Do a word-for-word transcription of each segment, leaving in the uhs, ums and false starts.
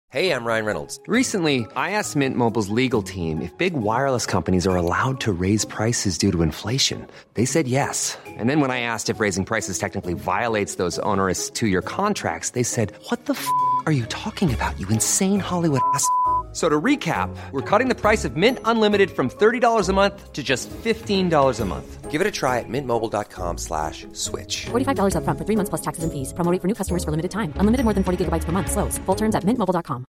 Hey, I'm Ryan Reynolds. Recently, I asked Mint Mobile's legal team if big wireless companies are allowed to raise prices due to inflation. They said yes. And then when I asked if raising prices technically violates those onerous two-year contracts, they said, "What the f*** are you talking about, you insane Hollywood ass?" So to recap, we're cutting the price of Mint Unlimited from thirty dollars a month to just fifteen dollars a month. Give it a try at mintmobile.com slash switch. forty-five dollars up front for three months plus taxes and fees. Promo rate for new customers for limited time. Unlimited more than forty gigabytes per month. Slows full terms at mint mobile dot com.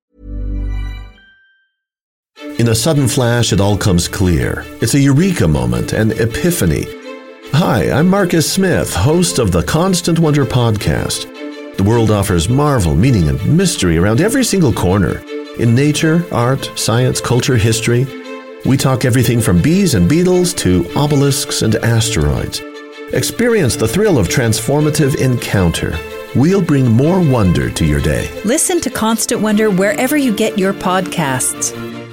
In a sudden flash, it all comes clear. It's a eureka moment, an epiphany. Hi, I'm Marcus Smith, host of the Constant Wonder podcast. The world offers marvel, meaning, and mystery around every single corner. In nature, art, science, culture, history, we talk everything from bees and beetles to obelisks and asteroids. Experience the thrill of transformative encounter. We'll bring more wonder to your day. Listen to Constant Wonder wherever you get your podcasts.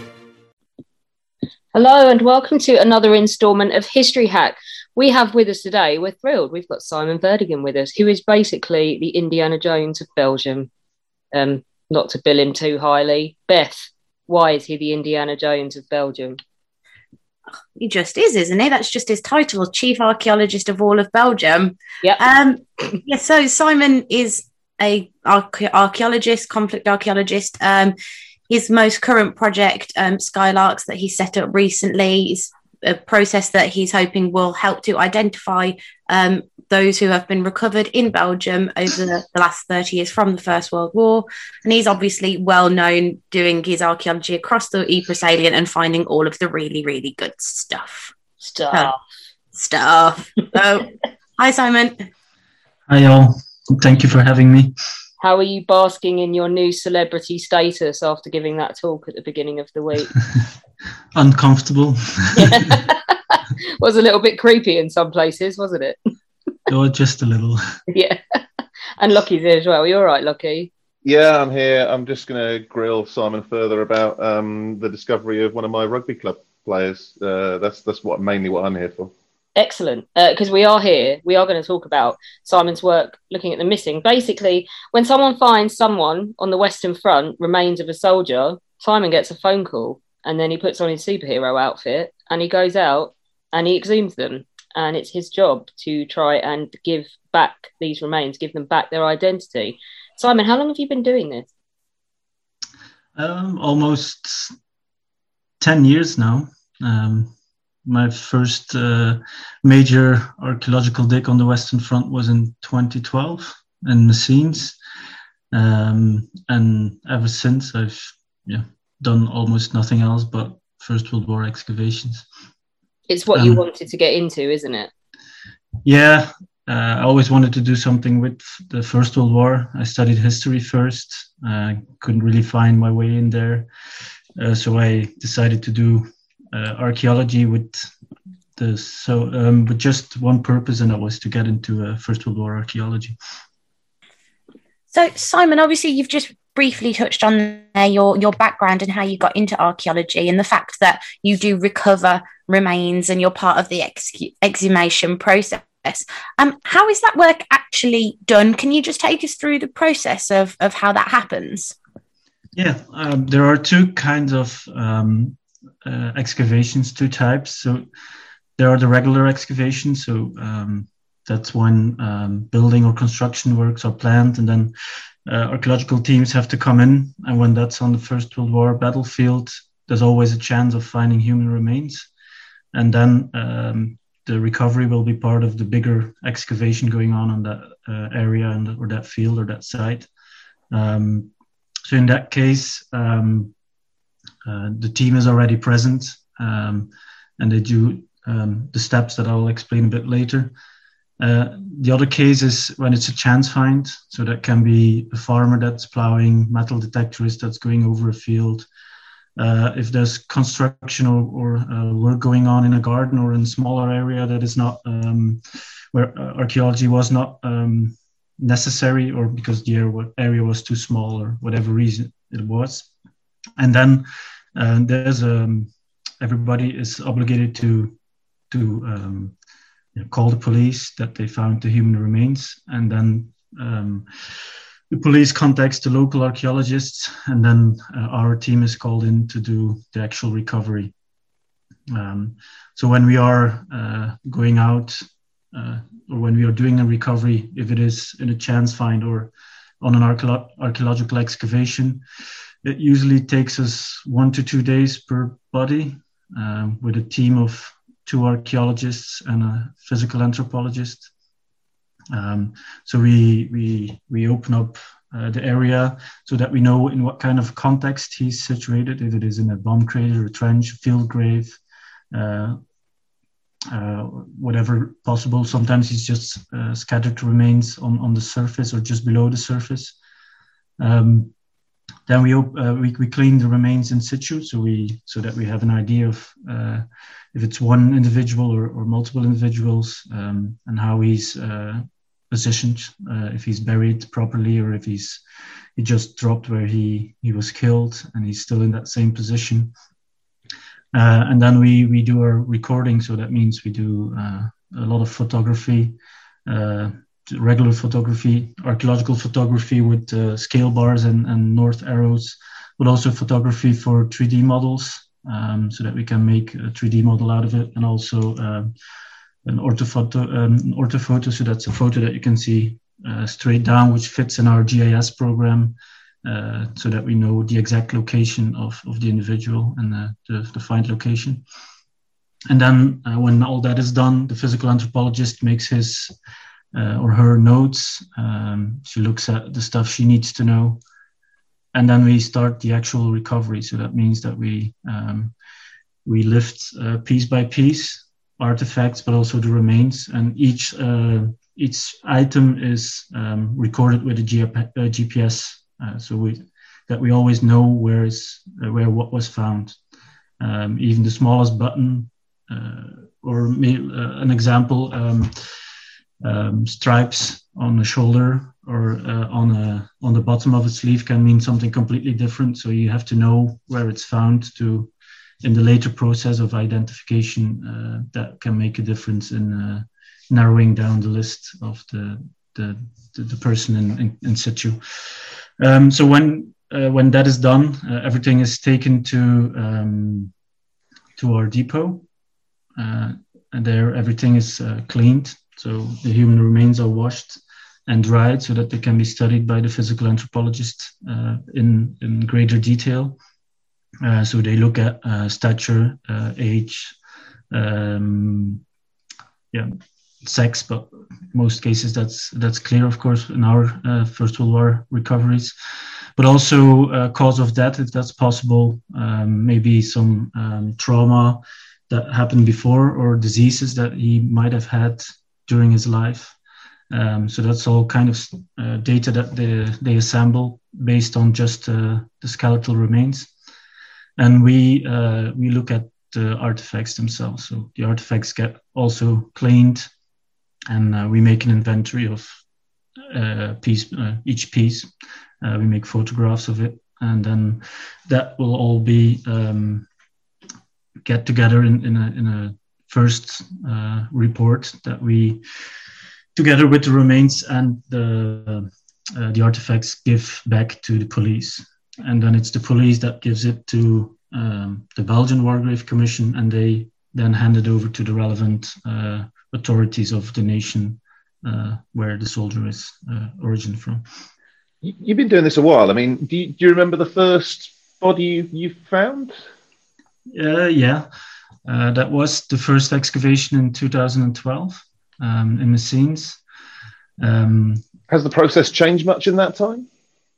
Hello and welcome to another instalment of History Hack. We have with us today, we're thrilled, we've got Simon Verdigan with us, who is basically the Indiana Jones of Belgium. Um, not to bill him too highly. Beth, why is he the Indiana Jones of Belgium? He just is, isn't he? That's just his title, Chief Archaeologist of all of Belgium. Yeah. Um, yeah. So Simon is a archae- archaeologist, conflict archaeologist. Um, his most current project, um, Skylarks, that he set up recently, is a process that he's hoping will help to identify um, those who have been recovered in Belgium over the, the last thirty years from the First World War. And he's obviously well known doing his archaeology across the Ypres salient and finding all of the really, really good stuff. Stuff. Uh, stuff. So, hi, Simon. Hi, all. Thank you for having me. How are you basking in your new celebrity status after giving that talk at the beginning of the week? Uncomfortable. Was a little bit creepy in some places, wasn't it? Oh, just a little. Yeah. And Lockie's here as well. You all right, Lockie? Yeah, I'm here. I'm just going to grill Simon further about um, the discovery of one of my rugby club players. Uh, that's that's what mainly what I'm here for. Excellent, because uh, we are here. We are going to talk about Simon's work looking at the missing. Basically, when someone finds someone on the Western Front, remains of a soldier, Simon gets a phone call and then he puts on his superhero outfit and he goes out and he exhumes them. And it's his job to try and give back these remains, give them back their identity. Simon, how long have you been doing this? Um, almost ten years now. Um, my first uh, major archaeological dig on the Western Front was in twenty twelve in Messines. Um, and ever since, I've yeah, done almost nothing else but First World War excavations. It's what um, you wanted to get into, isn't it? Yeah, uh, I always wanted to do something with the First World War. I studied history first. I uh, couldn't really find my way in there. Uh, so I decided to do uh, archaeology with the so um, with just one purpose, and that was to get into uh, First World War archaeology. So, Simon, obviously you've just briefly touched on there your, your background and how you got into archaeology and the fact that you do recover remains and you're part of the ex- exhumation process. Um, how is that work actually done? Can you just take us through the process of, of how that happens? Yeah, um, there are two kinds of um, uh, excavations, two types. So there are the regular excavations. So um, that's when um, building or construction works are planned, and then uh, archaeological teams have to come in. And when that's on the First World War battlefield, there's always a chance of finding human remains. And then um, the recovery will be part of the bigger excavation going on in that uh, area and, or that field or that site. Um, so in that case, um, uh, the team is already present um, and they do um, the steps that I will explain a bit later. Uh, the other case is when it's a chance find. So that can be a farmer that's plowing, metal detectorist that's going over a field. Uh, if there's construction or, or uh, work going on in a garden or in a smaller area that is not, um, where uh, archaeology was not um, necessary, or because the area was too small or whatever reason it was. And then uh, there's um, everybody is obligated to, to um, you know, call the police that they found the human remains, and then um, the police contacts the local archaeologists, and then uh, our team is called in to do the actual recovery. Um, so when we are uh, going out, uh, or when we are doing a recovery, if it is in a chance find or on an archeolo- archaeological excavation, it usually takes us one to two days per body, um, with a team of two archaeologists and a physical anthropologist. Um, so we we we open up uh, the area so that we know in what kind of context he's situated, if it is in a bomb crater, a trench, field grave, uh, uh, whatever possible. Sometimes he's just uh, scattered remains on, on the surface or just below the surface. Um, then we, op- uh, we we clean the remains in situ, so we so that we have an idea of uh, if it's one individual or, or multiple individuals, um, and how he's uh, positioned, uh, if he's buried properly or if he's he just dropped where he he was killed and he's still in that same position. Uh, and then we we do our recording, so that means we do uh, a lot of photography, uh, regular photography, archaeological photography with uh, scale bars and, and north arrows, but also photography for three D models, um, so that we can make a three D model out of it, and also uh, an orthophoto, um, an orthophoto, so that's a photo that you can see uh, straight down, which fits in our G I S program, uh, so that we know the exact location of, of the individual and uh, the, the find location. And then uh, when all that is done, the physical anthropologist makes his uh, or her notes. Um, she looks at the stuff she needs to know. And then we start the actual recovery. So that means that we um, we lift uh, piece by piece artifacts, but also the remains. And each uh, each item is um, recorded with a G- uh, G P S, uh, so we that we always know where is uh, where what was found. Um, even the smallest button, uh, or uh, an example, um, um, stripes on the shoulder or uh, on a on the bottom of a sleeve can mean something completely different. So you have to know where it's found to, in the later process of identification, uh, that can make a difference in uh, narrowing down the list of the the, the, the person in, in, in situ. Um, so when uh, when that is done, uh, everything is taken to um, to our depot, uh, and there everything is uh, cleaned. So the human remains are washed and dried so that they can be studied by the physical anthropologist uh, in, in greater detail. Uh, so they look at uh, stature, uh, age, um, yeah, sex, but in most cases that's that's clear, of course, in our uh, First World War recoveries. But also uh, cause of death, if that's possible, um, maybe some um, trauma that happened before or diseases that he might have had during his life. Um, so that's all kind of uh, data that they, they assemble based on just uh, the skeletal remains. And we uh, we look at the artifacts themselves. So the artifacts get also cleaned, and uh, we make an inventory of uh, piece, uh, each piece. Uh, we make photographs of it, and then that will all be um, get together in, in, a, in a first uh, report that we, together with the remains and the uh, the artifacts, give back to the police. And then it's the police that gives it to um, the Belgian Wargrave Commission, and they then hand it over to the relevant uh, authorities of the nation uh, where the soldier is uh, origin from. You've been doing this a while. I mean, do you, do you remember the first body you, you found? Uh, yeah, uh, that was the first excavation in two thousand twelve um, in Messines. Um, Has the process changed much in that time?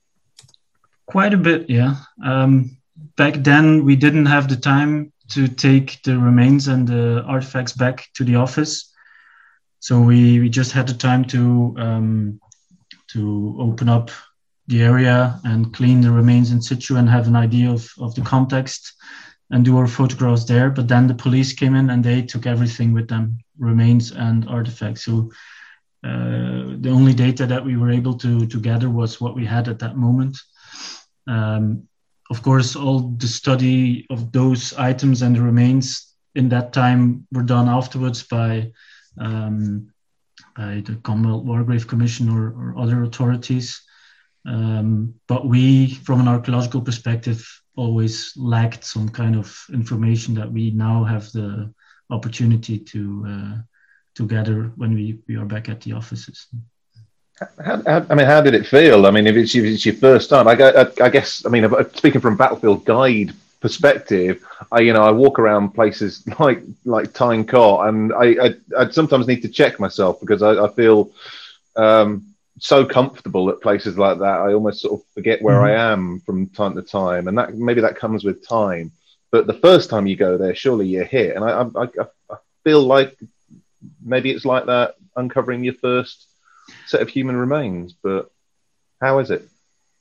Quite a bit, yeah. Um, back then, we didn't have the time to take the remains and the artifacts back to the office. So we, we just had the time to um, to open up the area and clean the remains in situ and have an idea of, of the context and do our photographs there. But then the police came in and they took everything with them, remains and artifacts. So uh, the only data that we were able to, to gather was what we had at that moment. Um, of course, all the study of those items and the remains in that time were done afterwards by um, by the Commonwealth Wargrave Commission or, or other authorities. Um, but we, from an archaeological perspective, always lacked some kind of information that we now have the opportunity to uh, to gather when we, we are back at the offices. How, how, I mean, how did it feel? I mean, if it's, if it's your first time, I, I, I guess, I mean, speaking from Battlefield Guide perspective, I, you know, I walk around places like like Tyne Cot, and I, I, I sometimes need to check myself because I, I feel um, so comfortable at places like that. I almost sort of forget where mm-hmm. I am from time to time, and that maybe that comes with time. But the first time you go there, surely you're hit, and I, I, I feel like maybe it's like that uncovering your first set of human remains. But how is it?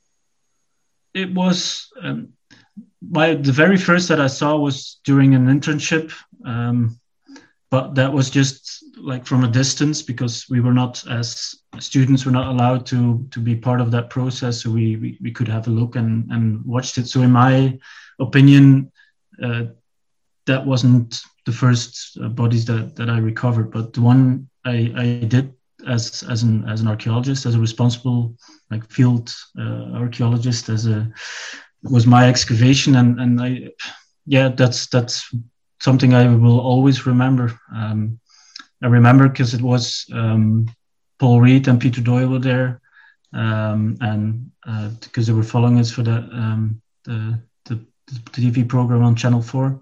It was um, my the very first that I saw was during an internship, um, but that was just like from a distance because we were not, as students, were not allowed to to be part of that process. So we we, we could have a look and and watched it. So in my opinion, uh, that wasn't the first uh, bodies that that I recovered, but the one I I did as as an as an archaeologist, as a responsible like field uh, archaeologist, as a was my excavation, and and I yeah that's that's something I will always remember. Um, I remember because it was um, Paul Reed and Peter Doyle were there, um, and uh, because they were following us for the um, the, the the T V program on Channel Four.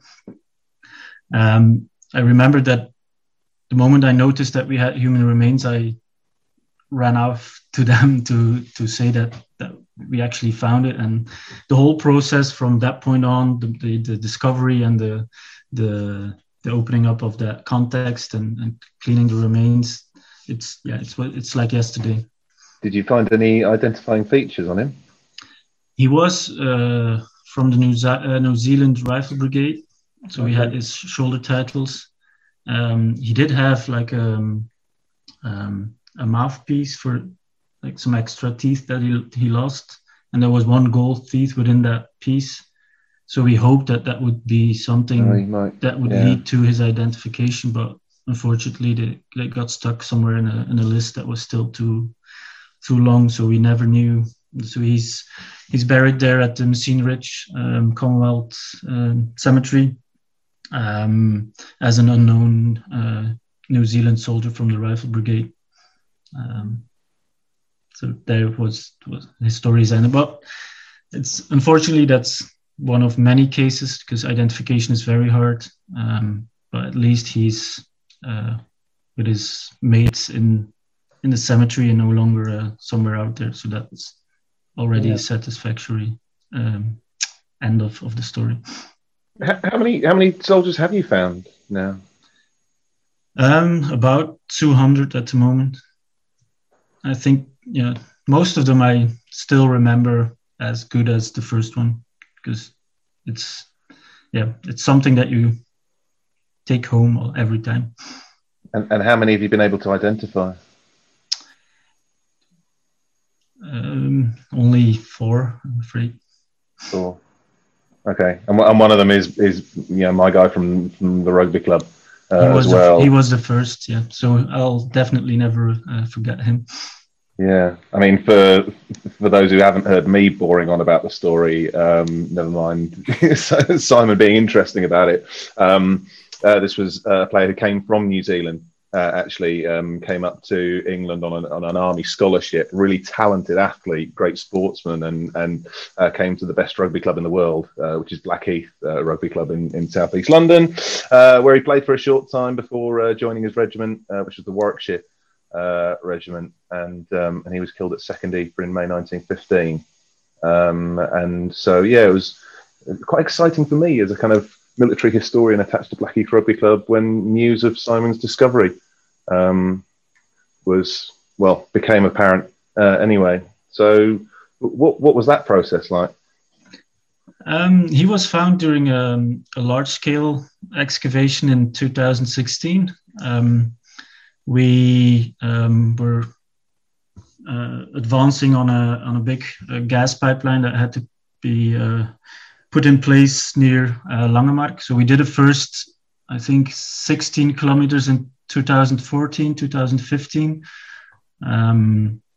Um, I remember that the moment I noticed that we had human remains, I ran off to them to to say that, that we actually found it, and the whole process from that point on, the, the, the discovery and the the the opening up of that context and, and cleaning the remains, it's yeah, it's it's like yesterday. Did you find any identifying features on him? He was uh, from the New, Ze- uh, New Zealand Rifle Brigade, so okay. He had his shoulder titles. Um, he did have like um, um, a mouthpiece for like some extra teeth that he he lost, and there was one gold teeth within that piece. So we hoped that that would be something oh, might, that would yeah. lead to his identification, but unfortunately they, they got stuck somewhere in a in a list that was still too too long, so we never knew. So he's he's buried there at the Messine Ridge um, Commonwealth um, Cemetery um, as an unknown uh, New Zealand soldier from the Rifle Brigade. Um, so there was, was his story's ended, but it's unfortunately that's one of many cases because identification is very hard. Um, but at least he's uh, with his mates in in the cemetery and no longer uh, somewhere out there. So that's already yeah. a satisfactory um, end of, of the story. How, how many how many soldiers have you found now? Um, about two hundred at the moment. I think yeah, most of them I still remember as good as the first one because it's yeah, it's something that you take home every time. And, and how many have you been able to identify? Um, only four, I'm afraid. Four. Okay, and, and one of them is is you know my guy from, from the rugby club uh, he was as well. The, he was the first, yeah. So I'll definitely never uh, forget him. Yeah, I mean, for for those who haven't heard me boring on about the story, um, never mind Simon being interesting about it. Um, uh, this was a player who came from New Zealand. Uh, actually um, came up to England on an, on an army scholarship, really talented athlete, great sportsman, and and uh, came to the best rugby club in the world, uh, which is Blackheath uh, Rugby Club in, in South East London, uh, where he played for a short time before uh, joining his regiment, uh, which was the Warwickshire uh, Regiment, and um, and he was killed at Second Ypres in May nineteen fifteen. Um, and so, yeah, it was quite exciting for me as a kind of military historian attached to Blackheath Rugby Club when news of Simon's discovery um, was, well, became apparent uh, anyway. So what what was that process like? Um, he was found during a, a large-scale excavation in two thousand sixteen. Um, we um, were uh, advancing on a on a big uh, gas pipeline that had to be uh, put in place near uh, Langemark. So we did a first, I think, sixteen kilometers in two thousand fourteen, two thousand fifteen. Um,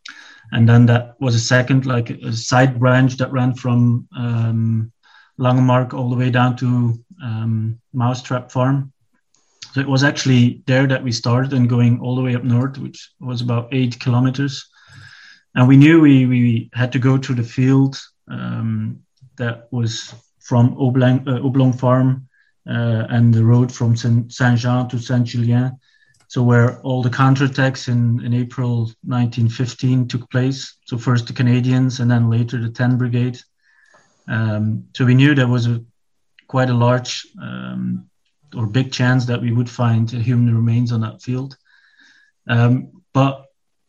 And then that was a second, like a side branch that ran from um, Langemark all the way down to um, Mousetrap Farm. So it was actually there that we started and going all the way up north, which was about eight kilometers. And we knew we, we had to go through the field um, that was from Oblong, uh, Oblong Farm uh, and the road from Saint-Jean to Saint-Julien. So where all the counterattacks in, in April nineteen fifteen took place. So first the Canadians and then later the tenth Brigade. Um, so we knew there was a quite a large um, or big chance that we would find human remains on that field. Um, but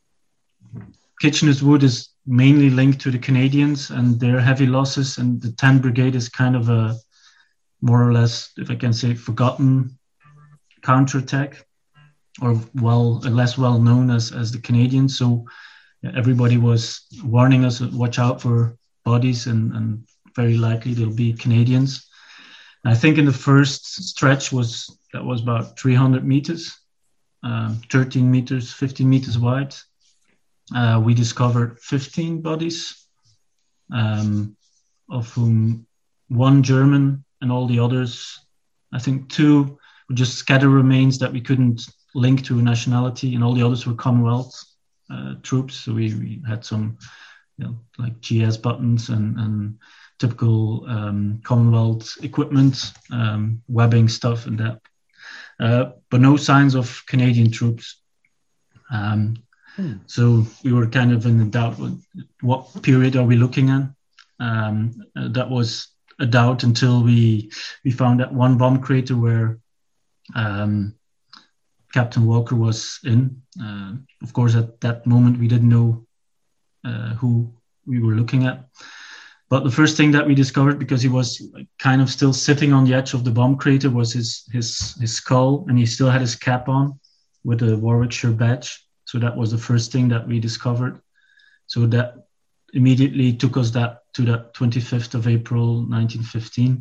Kitchener's Wood is mainly linked to the Canadians and their heavy losses, and the tenth Brigade is kind of a more or less, if I can say, forgotten counterattack, or well, less well known as, as the Canadians. So everybody was warning us, watch out for bodies, and, and very likely there'll be Canadians. And I think in the first stretch was that was about three hundred meters, um, thirteen meters, fifteen meters wide. Uh, we discovered fifteen bodies, um, of whom one German and all the others, I think two were just scattered remains that we couldn't link to nationality, and all the others were Commonwealth uh, troops. So we, we had some, you know, like G S buttons and, and typical um, Commonwealth equipment, um, webbing stuff and that. Uh, but no signs of Canadian troops. Um, hmm. So we were kind of in doubt, what, what period are we looking at? Um, uh, that was a doubt until we we found that one bomb crater where um, Captain Walker was in. Uh, of course, at that moment, we didn't know uh, who we were looking at. But the first thing that we discovered, because he was kind of still sitting on the edge of the bomb crater, was his his his skull, and he still had his cap on with a Warwickshire badge. So that was the first thing that we discovered. So that immediately took us that to that twenty-fifth of April, nineteen fifteen.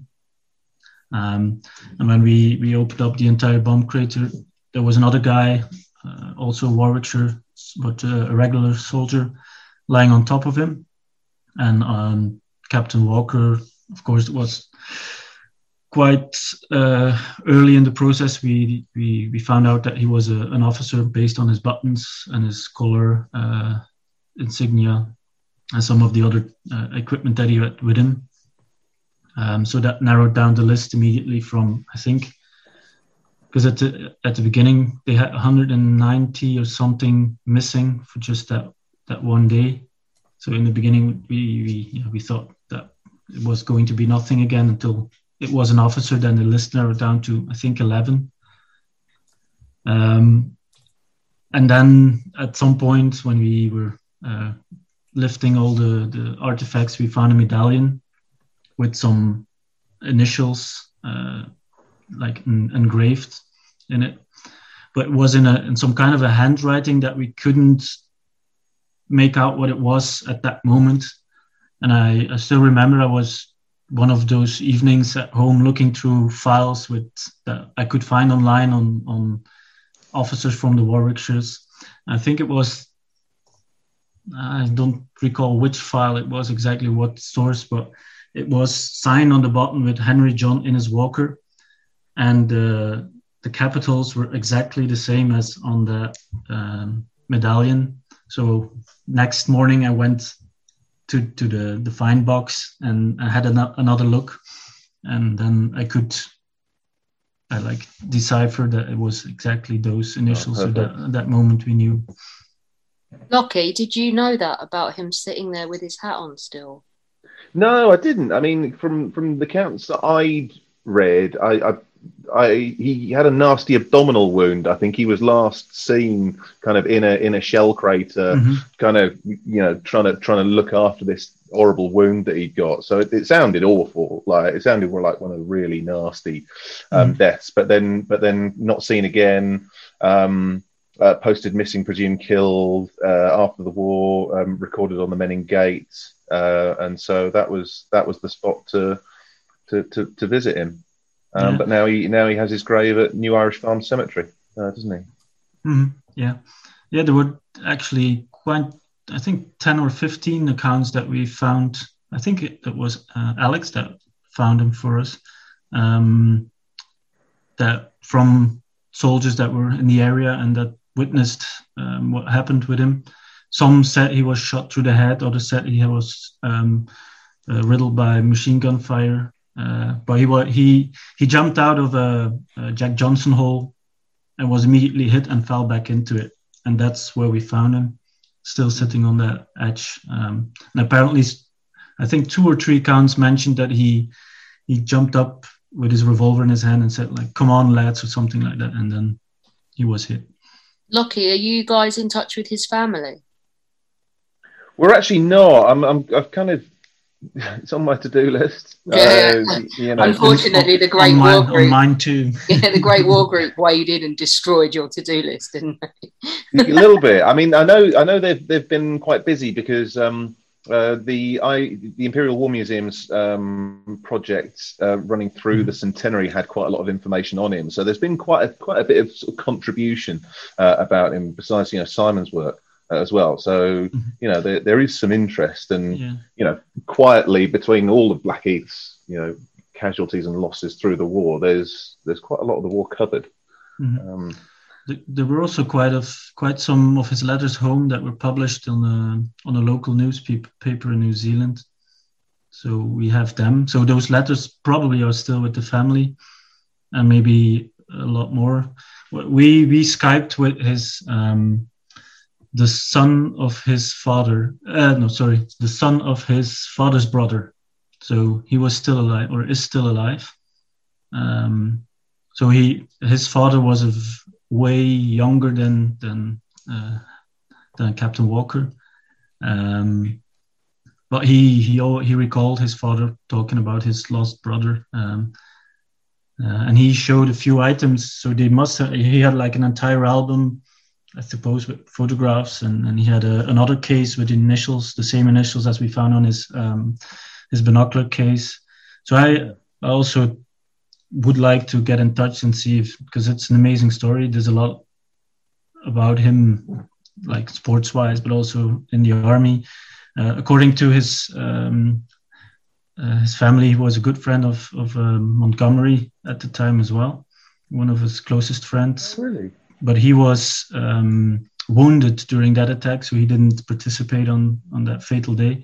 Um, and when we, we opened up the entire bomb crater, there was another guy, uh, also Warwickshire, but uh, a regular soldier, lying on top of him. And um, Captain Walker, of course, it was quite uh, early in the process. We, we we found out that he was a, an officer based on his buttons and his collar uh, insignia and some of the other uh, equipment that he had with him. Um, so that narrowed down the list immediately from, I think, because at the, at the beginning, they had one hundred ninety or something missing for just that, that one day. So in the beginning, we we, you know, we thought that it was going to be nothing again until it was an officer. Then the list narrowed down to, I think, eleven. Um, and then at some point when we were uh, lifting all the, the artifacts, we found a medallion with some initials uh, like en- engraved in it. But it was in, a, in some kind of a handwriting that we couldn't make out what it was at that moment. And I, I still remember I was one of those evenings at home looking through files with that I could find online on, on officers from the Warwickshires. I think it was, I don't recall which file it was exactly, what source, but it was signed on the bottom with Henry John Innes Walker, and uh, the capitals were exactly the same as on the um, medallion. So next morning I went to, to the, the find box and I had an, another look, and then I could I like decipher that it was exactly those initials. Oh, so that, at that moment we knew. Lockie, did you know that about him sitting there with his hat on still? No, I didn't. I mean, from, from the accounts that I'd read, I, I I, he had a nasty abdominal wound. I think he was last seen kind of in a in a shell crater, mm-hmm. kind of, you know, trying to trying to look after this horrible wound that he'd got. So it, it sounded awful. Like it sounded more like one of the really nasty um, mm-hmm. deaths. But then, but then not seen again. Um, uh, posted missing, presumed killed uh, after the war. Um, recorded on the Menin Gate, uh, and so that was that was the spot to to to, to visit him. Um, yeah. But now he now he has his grave at New Irish Farm Cemetery, uh, doesn't he? Mm-hmm. Yeah, yeah. There were actually quite I think, ten or fifteen accounts that we found. I think it, it was uh, Alex that found them for us. Um, that from soldiers that were in the area and that witnessed um, what happened with him. Some said he was shot through the head, others said he was um, uh, riddled by machine gun fire. Uh, but he he he jumped out of a, a Jack Johnson hole and was immediately hit and fell back into it. And that's where we found him, still sitting on that edge. Um, and apparently, I think two or three accounts mentioned that he he jumped up with his revolver in his hand and said, like, "Come on, lads," or something like that. And then he was hit. Lockie, are you guys in touch with his family? We're actually not. I'm, I'm, I've kind of, it's on my to-do list. Yeah. Uh, you know, Unfortunately, the Great on War mine, Group. on mine too. Yeah, the Great War Group waded and destroyed your to-do list, didn't they? A little bit. I mean, I know, I know they've they've been quite busy because um, uh, the I the Imperial War Museum's um, project uh, running through the centenary had quite a lot of information on him. So there's been quite a quite a bit of, sort of contribution uh, about him besides, you know, Simon's work. Uh, as well, so you know there there is some interest, and Yeah. you know quietly between all of Blackheath's you know casualties and losses through the war, there's there's quite a lot of the war covered. Mhm. Um, Th- There were also quite of quite some of his letters home that were published on a on a local newspaper in New Zealand. So we have them. So those letters probably are still with the family, and maybe a lot more. We we Skyped with his. Um, the son of his father, uh, no, sorry, the son of his father's brother. So he was still alive, or is still alive. Um, so he, his father was a v- way younger than than uh, than Captain Walker. Um, but he he al- he recalled his father talking about his lost brother, um, uh, and he showed a few items. So they must have, he had like an entire album, I suppose, with photographs, and, and he had a, another case with initials, the same initials as we found on his um, his binocular case. So I also would like to get in touch and see if, because it's an amazing story. There's a lot about him, like sports-wise, but also in the army. Uh, according to his um, uh, his family, he was a good friend of of uh, Montgomery at the time as well, one of his closest friends. really? But he was um, wounded during that attack, so he didn't participate on, on that fatal day.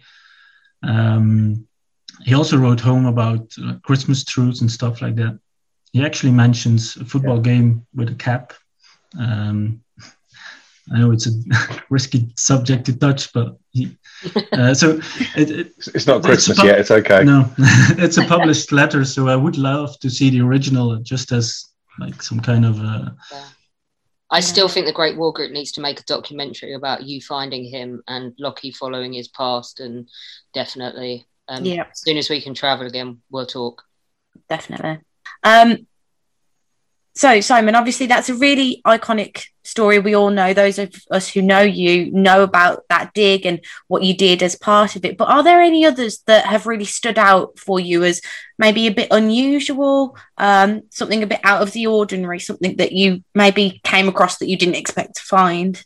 Um, he also wrote home about uh, Christmas truce and stuff like that. He actually mentions a football yeah. game with a cap. Um, I know it's a risky subject to touch, but he, uh, so it, it, it's not Christmas it's yet. It's okay. No, it's a published letter, so I would love to see the original, just as like some kind of. Uh, yeah. I still think the Great War Group needs to make a documentary about you finding him and Lockie following his past, and definitely, um, yeah. as soon as we can travel again, we'll talk. Definitely. Um, so, Simon, obviously that's a really iconic story. We all know, those of us who know you know about that dig and what you did as part of it. But are there any others that have really stood out for you as maybe a bit unusual, um, something a bit out of the ordinary, something that you maybe came across that you didn't expect to find?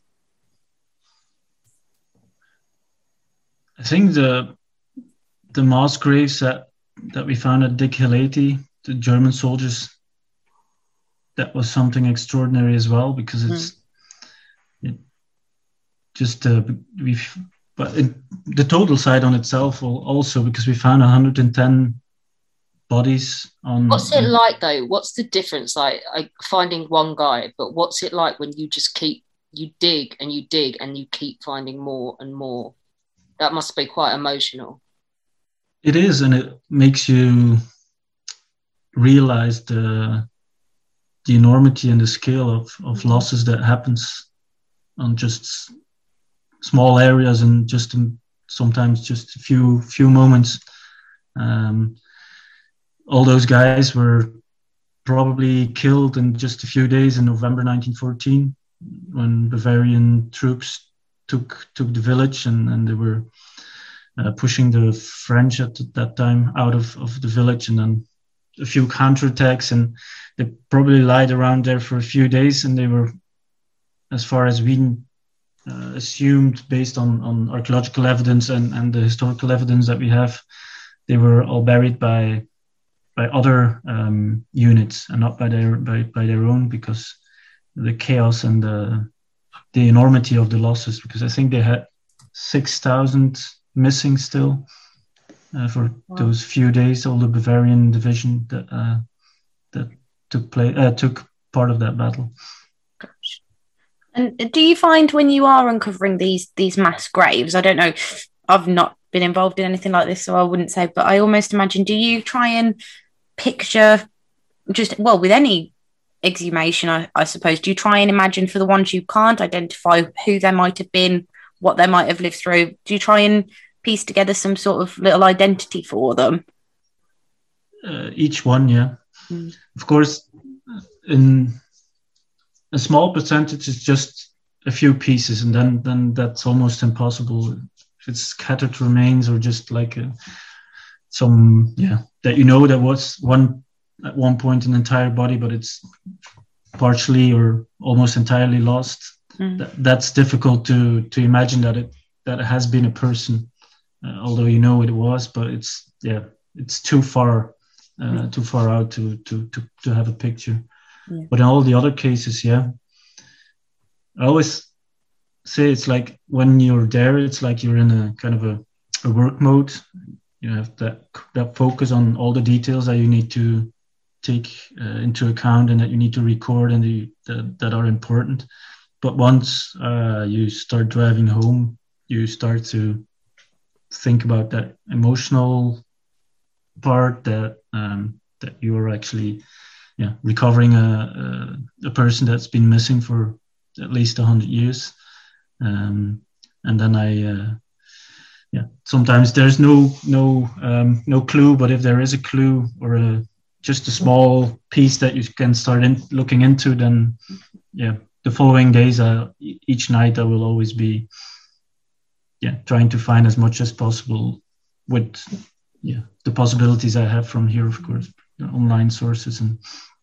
I think the the mass graves that, that we found at Dig Hill eighty, the German soldiers, that was something extraordinary as well, because it's mm. it just uh, we've but it, the total site on itself also, because we found one hundred ten bodies on. What's it like though? What's the difference? Like, like finding one guy, but what's it like when you just keep you dig and you dig and you keep finding more and more? That must be quite emotional. It is, and it makes you realize the the enormity and the scale of, of losses that happens on just small areas and just in, sometimes just a few few moments. Um, all those guys were probably killed in just a few days in November nineteen fourteen, when Bavarian troops took took the village, and, and they were uh, pushing the French at that time out of, of the village, and then a few counterattacks, and they probably lied around there for a few days, and they were, as far as we uh, assumed based on, on archaeological evidence and, and the historical evidence that we have, they were all buried by by other um, units and not by their by, by their own, because the chaos and the the enormity of the losses. Because I think they had six thousand missing still uh, for wow. those few days. All the Bavarian division that uh, that took place uh, took part of that battle. And do you find when you are uncovering these these mass graves? I don't know. I've not been involved in anything like this, so I wouldn't say. But I almost imagine. Do you try and picture just well with any exhumation, I, I suppose, do you try and imagine for the ones you can't identify who they might have been, what they might have lived through? Do you try and piece together some sort of little identity for them? Uh, each one, yeah. Mm. Of course, in a small percentage is just a few pieces, and then then that's almost impossible. If it's scattered remains or just like a, some yeah that you know that was one at one point an entire body, but it's partially or almost entirely lost. Mm. That, that's difficult to to imagine that it that it has been a person, uh, although you know it was, but it's yeah it's too far uh, mm. too far out to to to to have a picture. Yeah. But in all the other cases, yeah, I always say it's like when you're there, it's like you're in a kind of a, a work mode. You have that that focus on all the details that you need to take uh, into account and that you need to record and the, that, that are important. But once uh, you start driving home, you start to think about that emotional part that um, that you are actually yeah recovering a, a a person that's been missing for at least a hundred years, um, and then I. Uh, Yeah, sometimes there's no no um, no clue, but if there is a clue or a, just a small piece that you can start in, looking into, then yeah, the following days, uh, each night I will always be yeah trying to find as much as possible with yeah the possibilities I have from here, of course, the online sources. And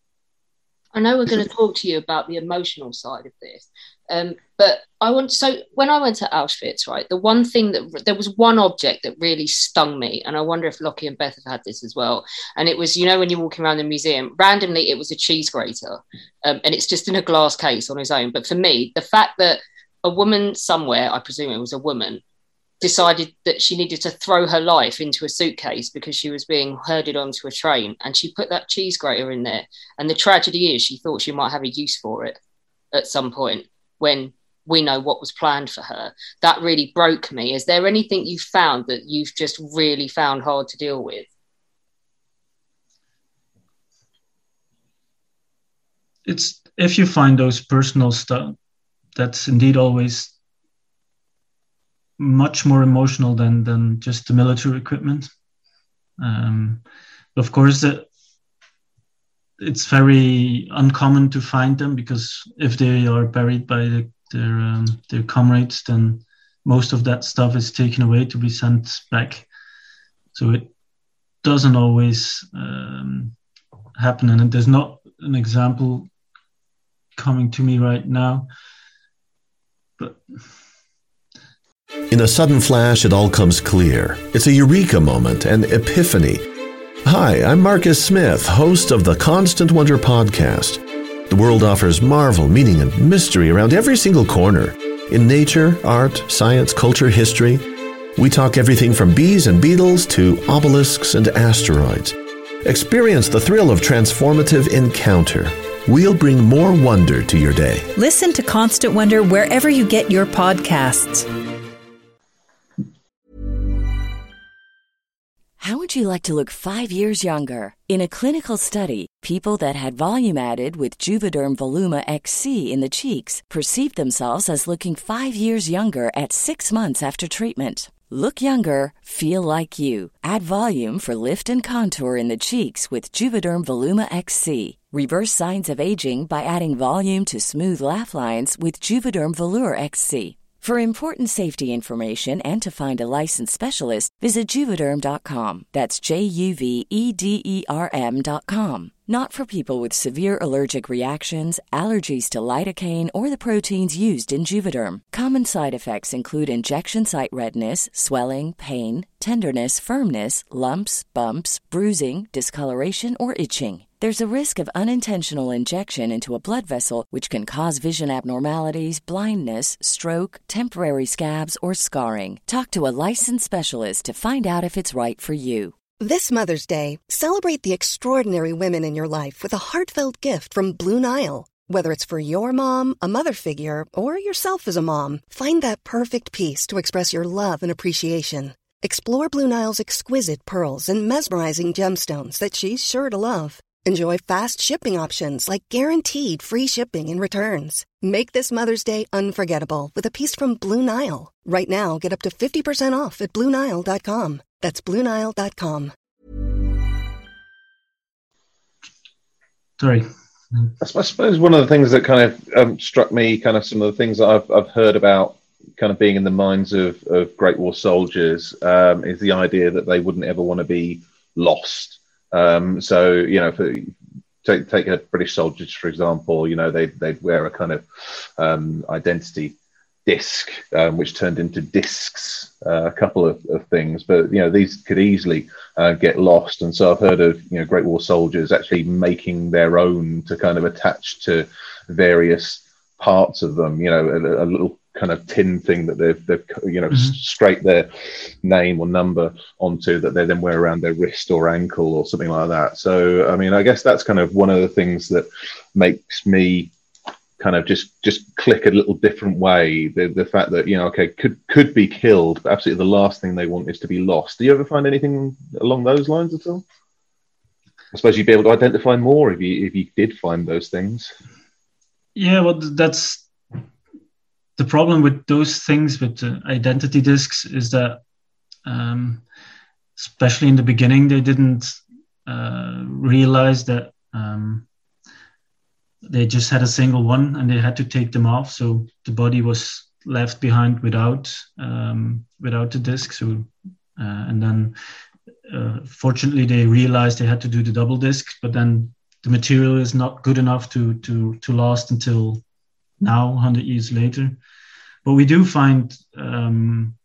I know we're going to talk to you about the emotional side of this, um, but I want so when I went to Auschwitz, right, the one thing that there was one object that really stung me, and I wonder if Lockie and Beth have had this as well. And it was, you know, when you're walking around the museum, randomly it was a cheese grater, um, and it's just in a glass case on its own. But for me, the fact that a woman somewhere, I presume it was a woman, decided that she needed to throw her life into a suitcase because she was being herded onto a train, and she put that cheese grater in there. And the tragedy is she thought she might have a use for it at some point when we know what was planned for her. That really broke me. Is there anything you found that you've just really found hard to deal with? It's if you find those personal stuff, that's indeed always much more emotional than than just the military equipment. Um, of course, uh, it's very uncommon to find them, because if they are buried by the, their um, their comrades, then most of that stuff is taken away to be sent back. So it doesn't always um, happen, and there's not an example coming to me right now, but. In a sudden flash, it all comes clear. It's a eureka moment, an epiphany. Hi, I'm Marcus Smith, host of the Constant Wonder podcast. The world offers marvel, meaning, and mystery around every single corner. In nature, art, science, culture, history, we talk everything from bees and beetles to obelisks and asteroids. Experience the thrill of transformative encounter. We'll bring more wonder to your day. Listen to Constant Wonder wherever you get your podcasts. How would you like to look five years younger? In a clinical study, people that had volume added with Juvederm Voluma X C in the cheeks perceived themselves as looking five years younger at six months after treatment. Look younger, feel like you. Add volume for lift and contour in the cheeks with Juvederm Voluma X C. Reverse signs of aging by adding volume to smooth laugh lines with Juvederm Volure X C. For important safety information and to find a licensed specialist, visit Juvederm dot com. That's J U V E D E R M dot com. Not for people with severe allergic reactions, allergies to lidocaine, or the proteins used in Juvederm. Common side effects include injection site redness, swelling, pain, tenderness, firmness, lumps, bumps, bruising, discoloration, or itching. There's a risk of unintentional injection into a blood vessel, which can cause vision abnormalities, blindness, stroke, temporary scabs, or scarring. Talk to a licensed specialist to find out if it's right for you. This Mother's Day, celebrate the extraordinary women in your life with a heartfelt gift from Blue Nile. Whether it's for your mom, a mother figure, or yourself as a mom, find that perfect piece to express your love and appreciation. Explore Blue Nile's exquisite pearls and mesmerizing gemstones that she's sure to love. Enjoy fast shipping options like guaranteed free shipping and returns. Make this Mother's Day unforgettable with a piece from Blue Nile. Right now, get up to fifty percent off at Blue Nile dot com. That's Blue Nile dot com. Sorry. I suppose one of the things that kind of um, struck me, kind of some of the things that I've, I've heard about kind of being in the minds of, of Great War soldiers um, is the idea that they wouldn't ever want to be lost. Um, so, you know, for, take, take a British soldiers, for example, you know, they, they'd wear a kind of um, identity disc, um, which turned into discs, uh, a couple of, of things, but you know these could easily uh, get lost. And so I've heard of you know Great War soldiers actually making their own to kind of attach to various parts of them. You know, a, a little kind of tin thing that they've, they've you know mm-hmm. scrape their name or number onto that they then wear around their wrist or ankle or something like that. So I mean, I guess that's kind of one of the things that makes me kind of just just click a little different way. The the fact that you know okay could could be killed, but absolutely the last thing they want is to be lost. Do you ever find anything along those lines at all? I suppose you'd be able to identify more if you if you did find those things. Yeah, well, that's the problem with those things with uh, identity discs is that, um, especially in the beginning, they didn't uh, realize that. Um, They just had a single one and they had to take them off. So the body was left behind without um, without the disc. So uh, and then uh, fortunately they realized they had to do the double disc, but then the material is not good enough to to to last until now, one hundred years later. But we do find um,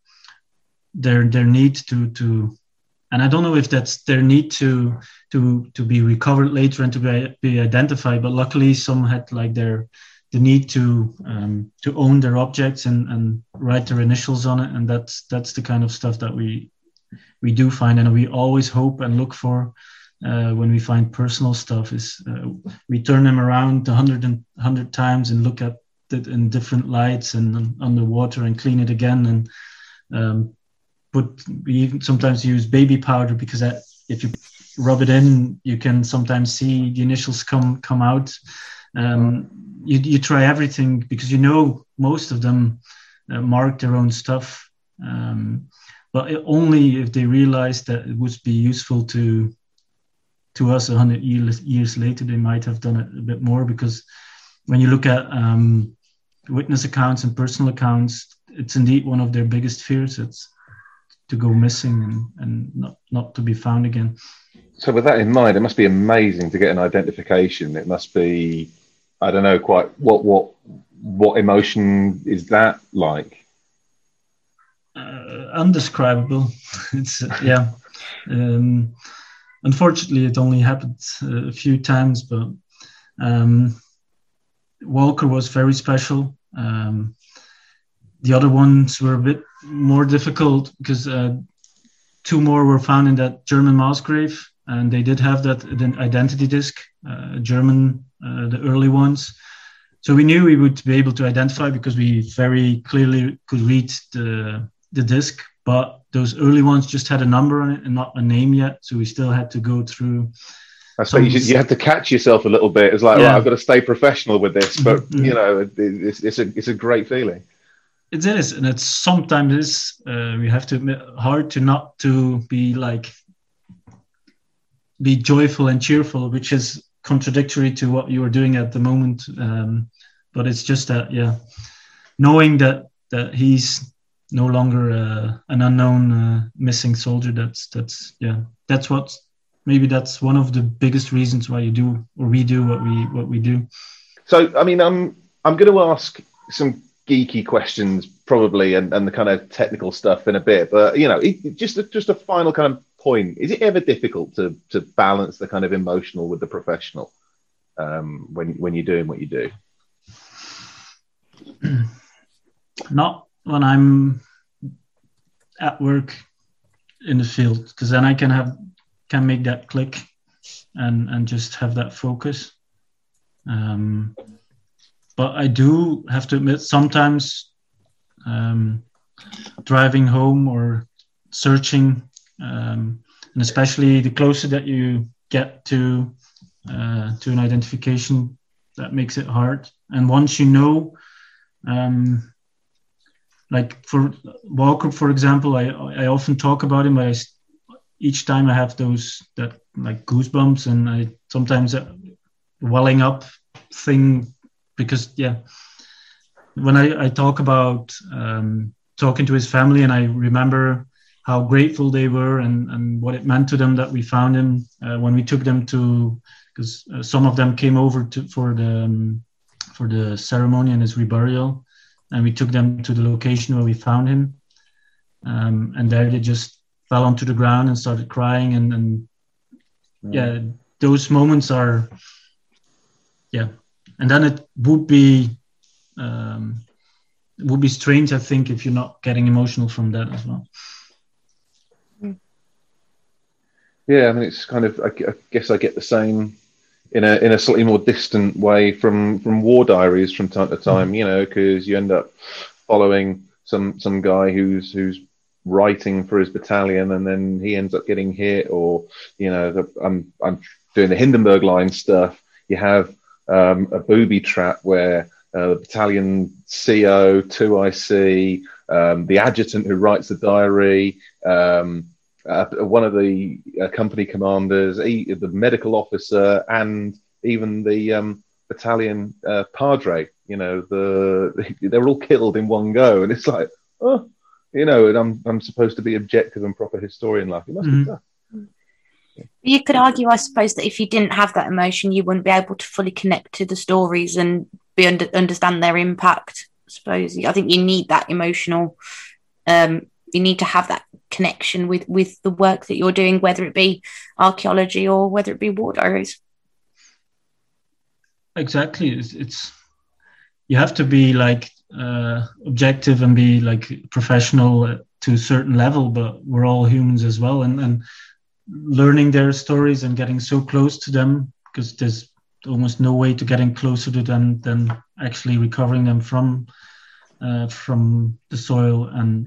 their their need to to. And I don't know if that's their need to to to be recovered later and to be, be identified, but luckily some had like their the need to um, to own their objects and, and write their initials on it, and that's that's the kind of stuff that we we do find, and we always hope and look for uh, when we find personal stuff is uh, we turn them around a hundred and hundred times and look at it in different lights and underwater and clean it again and. Um, But we even sometimes use baby powder because that, if you rub it in, you can sometimes see the initials come come out. Um, you, you try everything because you know most of them uh, mark their own stuff, um, but it, only if they realize that it would be useful to to us a hundred years years later, they might have done it a bit more. Because when you look at um, witness accounts and personal accounts, it's indeed one of their biggest fears. It's to go missing and, and not, not to be found again. So with that in mind, it must be amazing to get an identification. It must be, I don't know quite, what what what emotion is that like? Uh, undescribable. It's uh, yeah. Um, unfortunately, it only happened a few times, but um, Walker was very special. Um, the other ones were a bit more difficult because uh, two more were found in that German mass grave, and they did have that identity disc, uh, German, uh, the early ones. So we knew we would be able to identify because we very clearly could read the the disc, but those early ones just had a number on it and not a name yet. So we still had to go through. That's why you, you have to catch yourself a little bit. It's like, yeah. Right, I've got to stay professional with this, but mm-hmm. you know, it, it's, it's a it's a great feeling. It is, and it's sometimes is uh, we have to admit hard to not to be like be joyful and cheerful, which is contradictory to what you are doing at the moment. Um, but it's just that, yeah, knowing that that he's no longer uh, an unknown uh, missing soldier. That's that's yeah, that's what maybe that's one of the biggest reasons why you do, or we do what we what we do. So, I mean, I'm I'm going to ask some geeky questions probably, and, and the kind of technical stuff in a bit. But you know, it, just a, just a final kind of point: is it ever difficult to to balance the kind of emotional with the professional um, when when you're doing what you do? Not when I'm at work in the field, because then I can have can make that click and and just have that focus. Um, but I do have to admit, sometimes um, driving home or searching, um, and especially the closer that you get to uh, to an identification, that makes it hard. And once you know, um, like for Walker, for example, I I often talk about him, but I, each time I have those that like goosebumps, and I sometimes that welling up thing, because yeah, when I, I talk about um, talking to his family, and I remember how grateful they were and, and what it meant to them that we found him uh, when we took them to, because uh, some of them came over to for the um, for the ceremony and his reburial, and we took them to the location where we found him, um, and there they just fell onto the ground and started crying, and, and mm. yeah, those moments are, yeah, and then it would be um, it would be strange, I think, if you're not getting emotional from that as well. Yeah, I mean, it's kind of, I guess I get the same in a in a slightly more distant way from, from war diaries from time to time, you know, because you end up following some some guy who's who's writing for his battalion, and then he ends up getting hit, or, you know, the, I'm I'm doing the Hindenburg Line stuff. You have um, a booby trap where uh, the battalion C O, two I C, um, the adjutant who writes the diary, um, Uh, one of the uh, company commanders, he, the medical officer, and even the um, battalion uh, padre. You know, the they're all killed in one go, and it's like, oh, you know, and I'm I'm supposed to be objective and proper historian like. It must mm-hmm. be tough. You could argue, I suppose, that if you didn't have that emotion, you wouldn't be able to fully connect to the stories and be under, understand their impact. I suppose I think you need that emotional. Um, you need to have that connection with, with the work that you're doing, whether it be archaeology or whether it be war diaries. Exactly. It's, it's you have to be like uh, objective and be like professional to a certain level, but we're all humans as well. And, and learning their stories and getting so close to them, because there's almost no way to getting closer to them than actually recovering them from uh, from the soil, and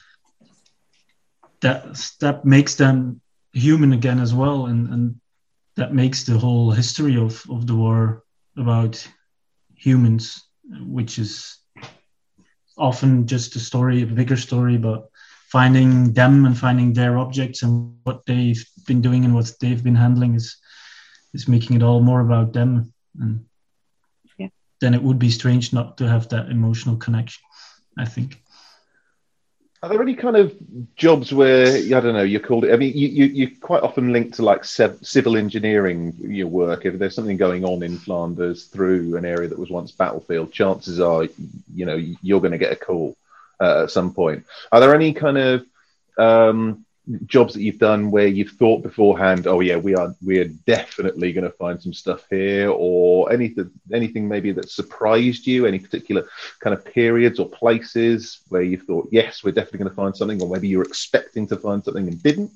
that that makes them human again as well, and, and that makes the whole history of, of the war about humans, which is often just a story, a bigger story, but finding them and finding their objects and what they've been doing and what they've been handling is is making it all more about them. And yeah. Then it would be strange not to have that emotional connection, I think. Are there any kind of jobs where, I don't know, you called it, I mean, you, you, you quite often link to like civil engineering, your work. If there's something going on in Flanders through an area that was once battlefield, chances are, you know, you're going to get a call uh, at some point. Are there any kind of um, jobs that you've done where you've thought beforehand, oh yeah, we are we are definitely going to find some stuff here, or anything anything maybe that surprised you, any particular kind of periods or places where you thought, yes, we're definitely going to find something, or maybe you were expecting to find something and didn't?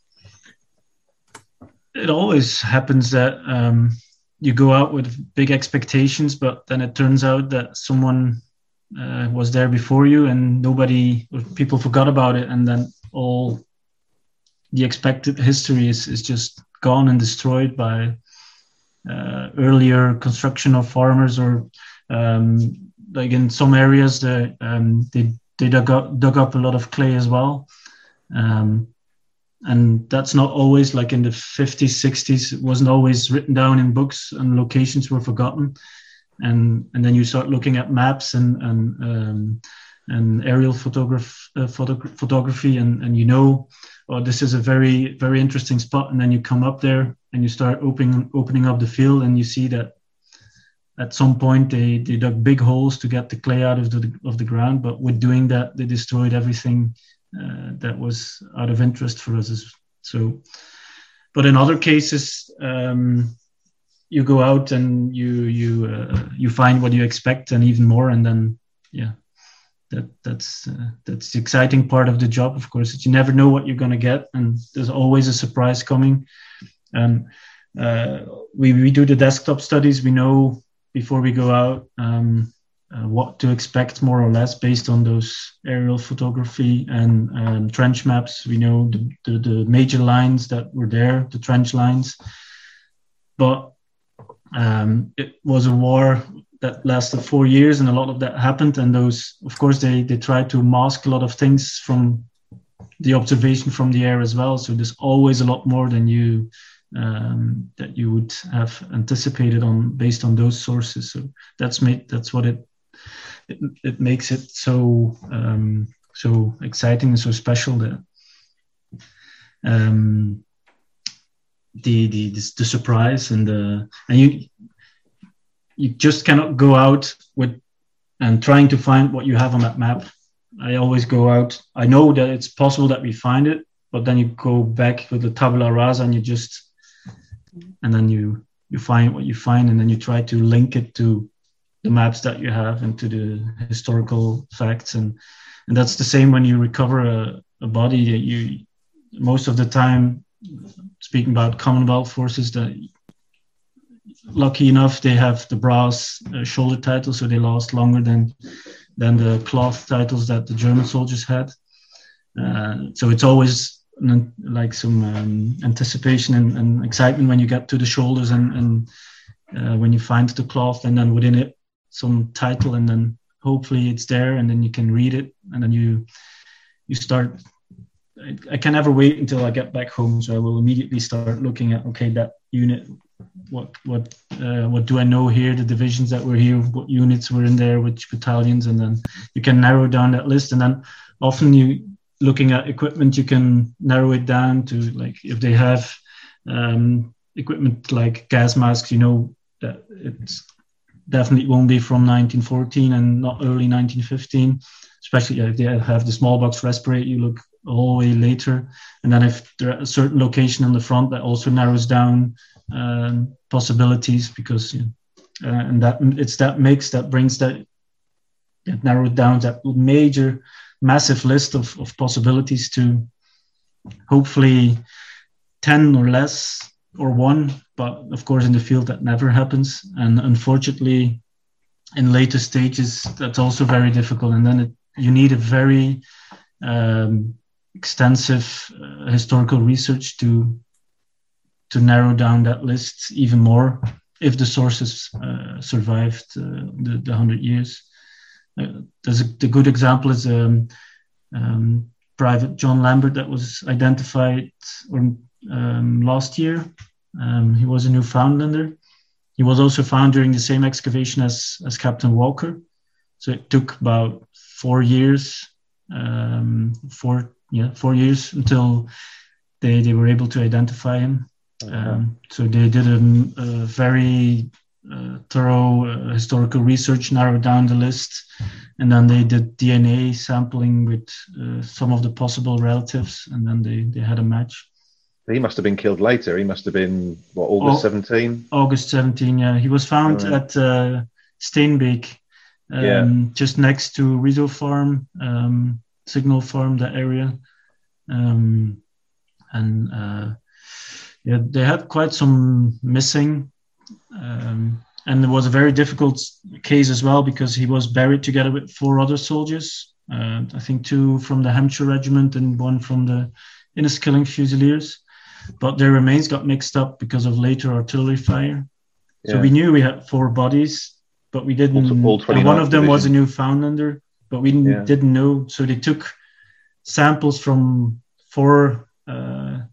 It always happens that um, you go out with big expectations, but then it turns out that someone uh, was there before you and nobody, or people forgot about it, and then all the expected history is, is just gone and destroyed by uh, earlier construction of farmers, or um, like in some areas the, um, they, they dug up, dug up a lot of clay as well. Um, and that's not always, like in the fifties, sixties, it wasn't always written down in books and locations were forgotten. And and then you start looking at maps and, and um, and aerial photograph, uh, photo- photography, and, and you know, oh, this is a very, very interesting spot. And then you come up there and you start opening, opening up the field, and you see that at some point they, they dug big holes to get the clay out of the, of the ground. But with doing that, they destroyed everything uh, that was out of interest for us. So, but in other cases, um, you go out and you, you, uh, you find what you expect and even more. And then, yeah. That, that's uh, that's the exciting part of the job, of course, that you never know what you're going to get, and there's always a surprise coming. And uh, we, we do the desktop studies. We know before we go out um, uh, what to expect more or less based on those aerial photography and um, trench maps. We know the, the, the major lines that were there, the trench lines. But um, it was a war that lasted four years, and a lot of that happened. And those, of course, they they tried to mask a lot of things from the observation from the air as well. So there's always a lot more than you um, that you would have anticipated on based on those sources. So that's made that's what it it, it makes it so um, so exciting and so special. That um, the the the surprise and the and you. You just cannot go out with and trying to find what you have on that map. I always go out. I know that it's possible that we find it, but then you go back with the tabula rasa and you just, and then you, you find what you find, and then you try to link it to the maps that you have and to the historical facts. And, and that's the same when you recover a, a body that you, most of the time, speaking about Commonwealth forces, that lucky enough they have the brass uh, shoulder titles, so they last longer than than the cloth titles that the German soldiers had. Uh, so it's always an, like some um, anticipation and, and excitement when you get to the shoulders and, and uh, when you find the cloth, and then within it some title, and then hopefully it's there, and then you can read it, and then you you start. I, I can never wait until I get back home, so I will immediately start looking at, okay, that unit, what what uh, what do I know here, the divisions that were here, what units were in there, which battalions, and then you can narrow down that list. And then often you looking at equipment, you can narrow it down to, like, if they have um, equipment like gas masks, you know that it's definitely won't be from nineteen fourteen and not early nineteen fifteen, especially if they have the smallbox respirator, you look all the way later. And then if there are a certain location on the front, that also narrows down um, possibilities, because you know, uh, and that it's that mix that brings that, that narrowed down that major massive list of, of possibilities to hopefully ten or less or one. But of course in the field that never happens, and unfortunately in later stages that's also very difficult. And then it, you need a very um, extensive uh, historical research to to narrow down that list even more, if the sources uh, survived uh, the, the hundred years. Uh, there's a the good example is um, um, Private John Lambert that was identified or, um, last year. Um, he was a Newfoundlander. He was also found during the same excavation as as Captain Walker. So it took about four years, um, four yeah four years until they they were able to identify him. Um, so they did a, a very uh, thorough uh, historical research, narrowed down the list, and then they did D N A sampling with uh, some of the possible relatives, and then they, they had a match. He must have been killed later. He must have been, what, August seventeen? August seventeen, yeah. He was found right. at uh, Steenbeek, um, yeah. just next to Riso Farm, um, Signal Farm, that area. Um, and uh, yeah, they had quite some missing. Um, and it was a very difficult case as well, because he was buried together with four other soldiers. Uh, I think two from the Hampshire Regiment and one from the Inniskilling Fusiliers. But their remains got mixed up because of later artillery fire. Yeah. So we knew we had four bodies, but we didn't. All, all and one of them division. was a Newfoundlander, but we didn't, yeah. didn't know. So they took samples from four uh,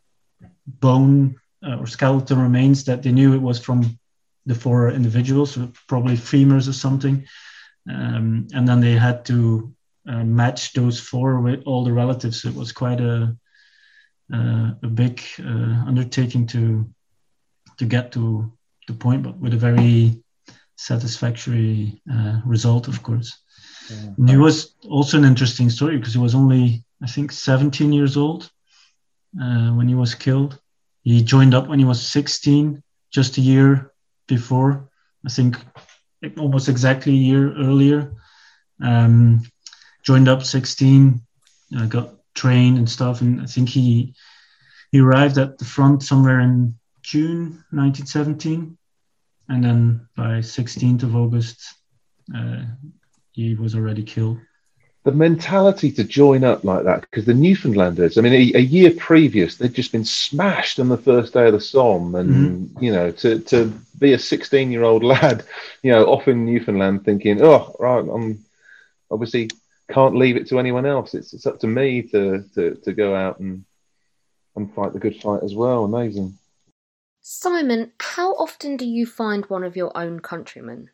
bone uh, or skeletal remains that they knew it was from the four individuals, so probably femurs or something. Um, and then they had to uh, match those four with all the relatives. It was quite a uh, a big uh, undertaking to to get to the point, but with a very satisfactory uh, result, of course. Yeah. And he was also an interesting story because he was only, I think, seventeen years old uh, when he was killed. He joined up when he was sixteen, just a year before, I think almost exactly a year earlier. Um, joined up sixteen, uh, got trained and stuff, and I think he he arrived at the front somewhere in June nineteen seventeen, and then by sixteenth of August, uh, he was already killed. The mentality to join up like that, because the Newfoundlanders, I mean, a, a year previous, they'd just been smashed on the first day of the Somme. And, mm-hmm. you know, to, to be a sixteen-year-old lad, you know, off in Newfoundland thinking, oh, right, I'm obviously can't leave it to anyone else. It's it's up to me to to, to go out and, and fight the good fight as well. Amazing. Simon, how often do you find one of your own countrymen?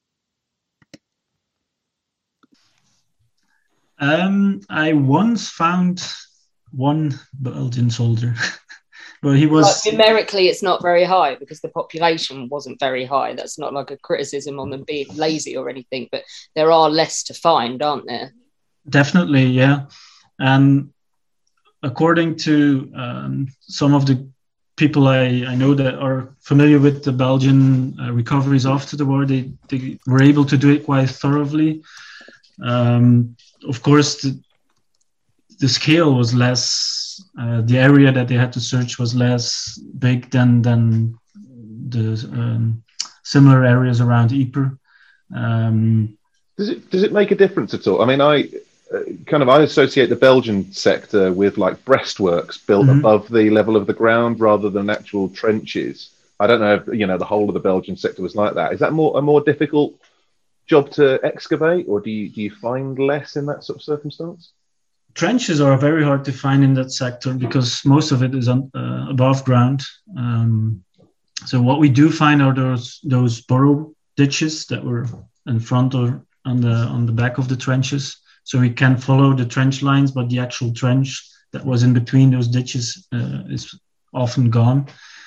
Um, I once found one Belgian soldier. Well, he was like, numerically, it's not very high because the population wasn't very high. That's not like a criticism on them being lazy or anything, but there are less to find, aren't there? Definitely, yeah. And according to um, some of the people I, I know that are familiar with the Belgian uh, recoveries after the war, they, they were able to do it quite thoroughly. Um, of course, the, the scale was less, uh, the area that they had to search was less big than, than the um, similar areas around Ypres. Um, does it does it make a difference at all? I mean, I uh, kind of I associate the Belgian sector with like breastworks built mm-hmm. above the level of the ground rather than actual trenches. I don't know if you know the whole of the Belgian sector was like that. Is that more a more difficult job to excavate, or do you do you find less in that sort of circumstance? Trenches are very hard to find in that sector because most of it is on, uh, above ground. Um, so what we do find are those those burrow ditches that were in front or on the on the back of the trenches. So we can follow the trench lines, but the actual trench that was in between those ditches uh, is often gone.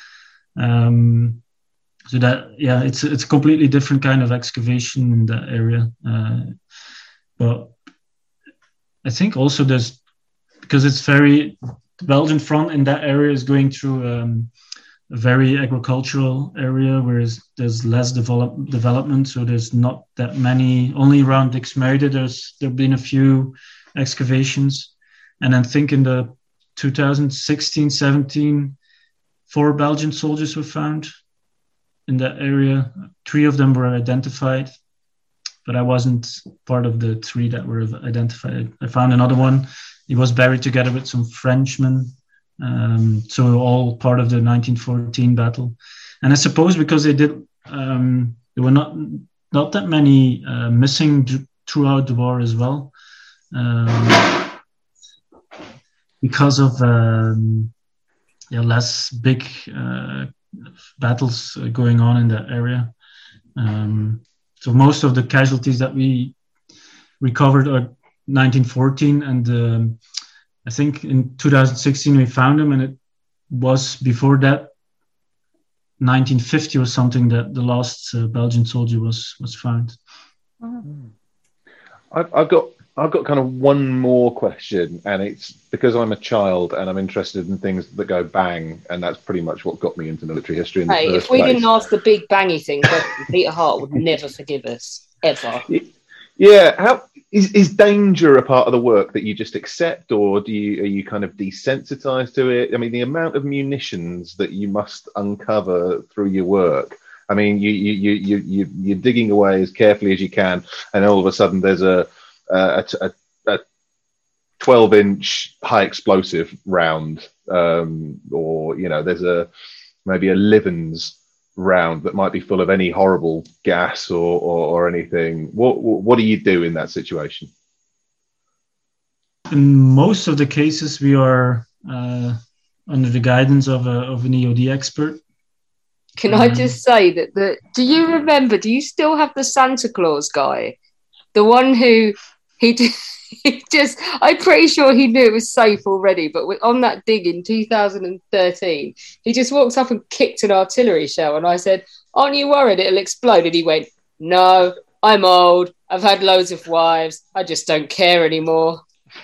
Um, So that, yeah, it's it's a completely different kind of excavation in that area. Uh, but I think also there's, because it's very, the Belgian front in that area is going through um, a very agricultural area, whereas there's less develop, development. So there's not that many, only around Dixmuide, there's there have been a few excavations. And I think in the two thousand sixteen seventeen, four Belgian soldiers were found in that area. Three of them were identified, but I wasn't part of the three that were identified. I found another one. He was buried together with some Frenchmen. Um, so all part of the nineteen fourteen battle. And I suppose because they did, um, there were not not that many uh, missing d- throughout the war as well. Um, because of um, yeah, less big uh, battles going on in that area. Um, so most of the casualties that we recovered are nineteen fourteen, and um, I think in two thousand sixteen we found them, and it was before that nineteen fifty or something that the last uh, Belgian soldier was was found. I've, I've got I've got kind of one more question, and it's because I'm a child and I'm interested in things that go bang, and that's pretty much what got me into military history in the hey, first if we place. didn't ask the big bangy thing, Peter Hart would never forgive us, ever. Yeah, how is, is danger a part of the work that you just accept, or do you are you kind of desensitized to it? I mean, the amount of munitions that you must uncover through your work. I mean, you you you you you you're digging away as carefully as you can, and all of a sudden there's a a, a, a twelve inch high explosive round, um, or you know, there's a maybe a Livens round that might be full of any horrible gas or, or, or anything. What what do you do in that situation? In most of the cases, we are uh, under the guidance of a of an E O D expert. Can um, I just say that the? Do you remember? Do you still have the Santa Claus guy, the one who he did, he just, I'm pretty sure he knew it was safe already. But on that dig in two thousand thirteen, he just walked up and kicked an artillery shell. And I said, aren't you worried it'll explode? And he went, no, I'm old. I've had loads of wives. I just don't care anymore.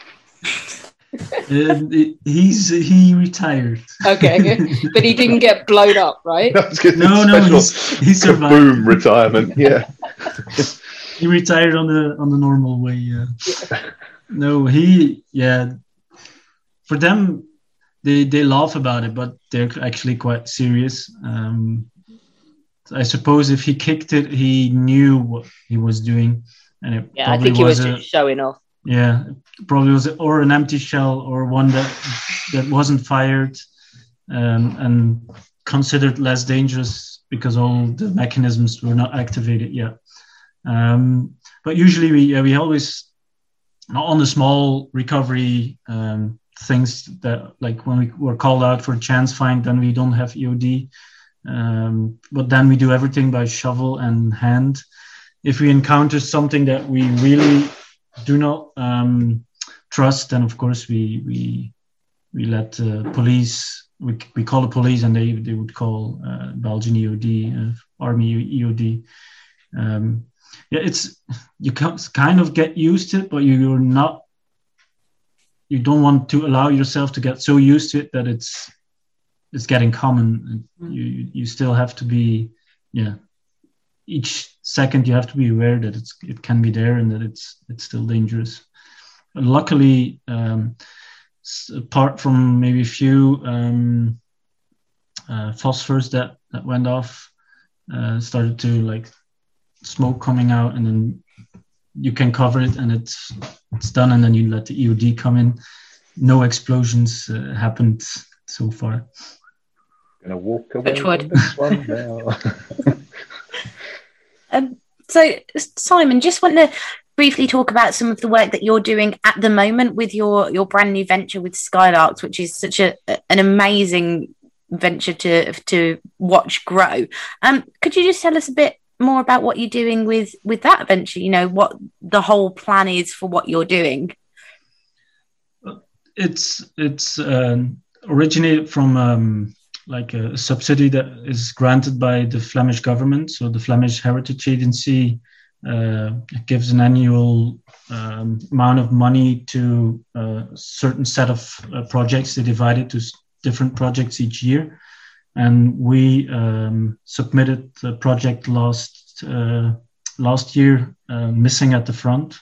uh, he's he retired. Okay, but he didn't get blown up, right? No, no, he's, he survived. Boom, retirement. Yeah, he retired on the on the normal way. Yeah. yeah. No, he yeah. For them, they they laugh about it, but they're actually quite serious. Um, I suppose if he kicked it, he knew what he was doing, and it yeah, probably I think he was, was just a, showing off. Yeah, probably was or an empty shell or one that that wasn't fired um, and considered less dangerous because all the mechanisms were not activated yet. Um, but usually we yeah, we always on the small recovery um, things that like when we were called out for a chance find, then we don't have E O D. Um, but then we do everything by shovel and hand. If we encounter something that we really do not um, trust, then of course we we we let uh, police. We we call the police, and they they would call uh, Belgian E O D, uh, Army E O D. Um, yeah, it's you can kind of get used to it, but you're not. You don't want to allow yourself to get so used to it that it's it's getting common. You you still have to be yeah. Each second you have to be aware that it's it can be there and that it's it's still dangerous. And luckily, um, apart from maybe a few um, uh, phosphors that, that went off, uh, started to like smoke coming out, and then you can cover it and it's it's done, and then you let the E O D come in. No explosions uh, happened so far. Gonna walk away from this one now. Um, so, Simon, just want to briefly talk about some of the work that you're doing at the moment with your, your brand new venture with Skylarks, which is such a an amazing venture to to watch grow. Um, could you just tell us a bit more about what you're doing with, with that venture? You know, what the whole plan is for what you're doing. It's it's um, originated from. Um, like a subsidy that is granted by the Flemish government. So the Flemish Heritage Agency uh, gives an annual um, amount of money to a certain set of uh, projects. They divide it to s- different projects each year. And we um, submitted the project last uh, last year, uh, Missing at the Front.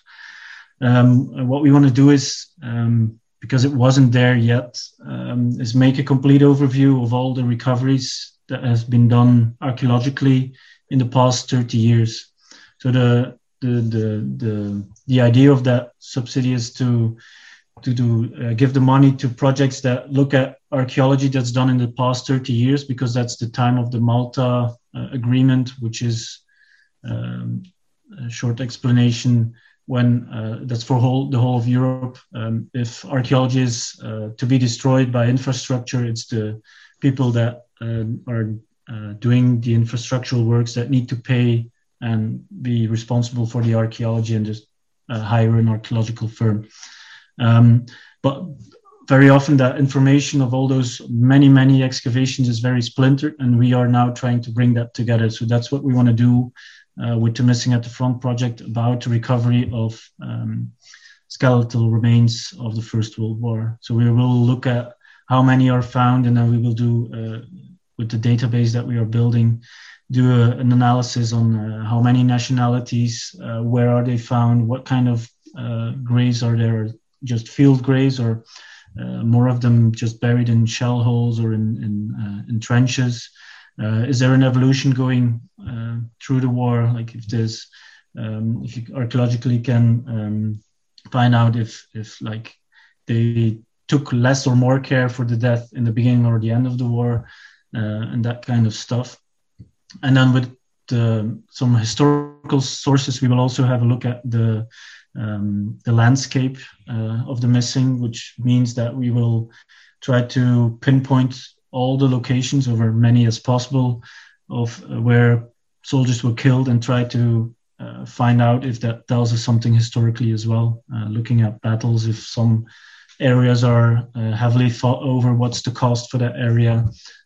Um, what we want to do is um, because it wasn't there yet, um, is make a complete overview of all the recoveries that has been done archaeologically in the past thirty years. So the the the the, the idea of that subsidy is to to do uh, give the money to projects that look at archaeology that's done in the past thirty years, because that's the time of the Malta uh, Agreement, which is um, a short explanation. When uh, that's for whole the whole of Europe. Um, if archaeology is uh, to be destroyed by infrastructure, it's the people that uh, are uh, doing the infrastructural works that need to pay and be responsible for the archaeology and just uh, hire an archaeological firm. Um, but very often that information of all those many, many excavations is very splintered, and we are now trying to bring that together. So that's what we want to do Uh, with the Missing at the Front project about the recovery of um, skeletal remains of the First World War. So we will look at how many are found, and then we will do, uh, with the database that we are building, do a, an analysis on uh, how many nationalities, uh, where are they found, what kind of uh, graves are there, just field graves, or uh, more of them just buried in shell holes or in, in, uh, in trenches. Uh, is there an evolution going uh, through the war? Like if there's, um, if you archaeologically can um, find out if, if like they took less or more care for the death in the beginning or the end of the war, uh, and that kind of stuff. And then with the, some historical sources, we will also have a look at the um, the landscape uh, of the missing, which means that we will try to pinpoint all the locations, over many as possible, of uh, where soldiers were killed, and try to uh, find out if that tells us something historically as well. Uh, looking at battles, if some areas are uh, heavily fought over, what's the cost for that area,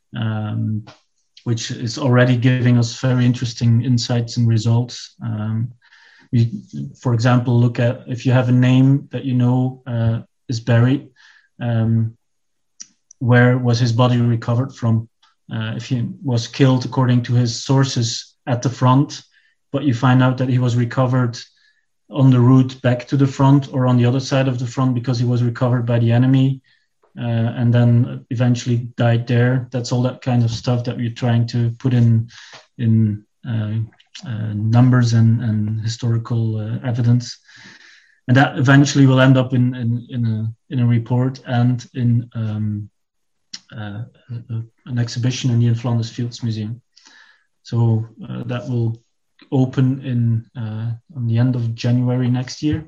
um, which is already giving us very interesting insights and results. Um, we, for example, look at if you have a name that you know uh, is buried, um, where was his body recovered from? Uh, if he was killed according to his sources at the front, but you find out that he was recovered on the route back to the front or on the other side of the front because he was recovered by the enemy uh, and then eventually died there. That's all that kind of stuff that we're trying to put in in uh, uh, numbers and, and historical uh, evidence. And that eventually will end up in, in, in, a, in a report and in um, uh, a, an exhibition in the In Flanders Fields Museum. So uh, that will open in uh, on the end of January next year.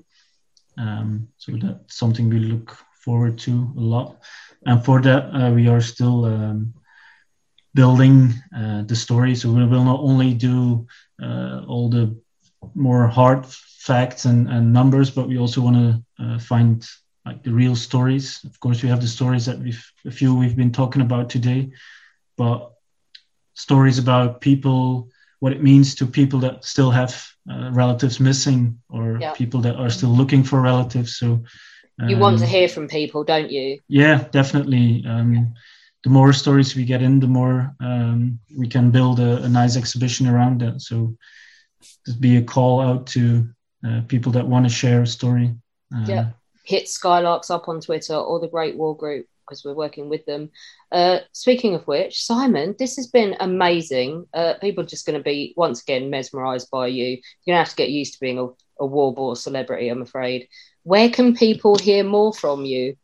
Um, so that's something we look forward to a lot. And for that, uh, we are still um, building uh, the story. So we will not only do uh, all the more hard facts and, and numbers, but we also want to uh, find like the real stories. Of course, we have the stories that we've a few we've been talking about today, but stories about people, what it means to people that still have uh, relatives missing, or yeah. people that are still looking for relatives. So um, you want to hear from people, don't you? Yeah, definitely. Um, the more stories we get in, the more um, we can build a, a nice exhibition around that. So just be a call out to uh, people that want to share a story. Uh, yeah, hit Skylarks up on Twitter or the Great War Group, because we're working with them. Uh, speaking of which, Simon, this has been amazing. Uh, people are just going to be, once again, mesmerised by you. You're going to have to get used to being a, a war ball celebrity, I'm afraid. Where can people hear more from you?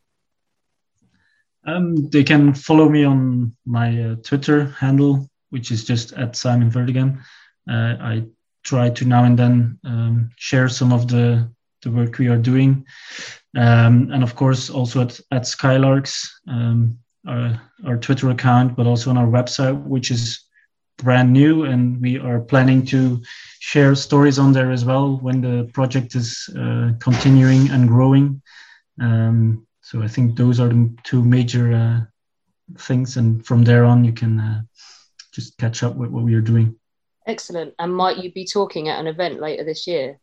Um, they can follow me on my uh, Twitter handle, which is just at Simon Verdigan. Uh, I try to now and then um, share some of the, the work we are doing. Um, and of course, also at, at Skylarks, um, our, our Twitter account, but also on our website, which is brand new. And we are planning to share stories on there as well when the project is uh, continuing and growing. Um, so I think those are the two major uh, things. And from there on, you can uh, just catch up with what we are doing. Excellent. And might you be talking at an event later this year?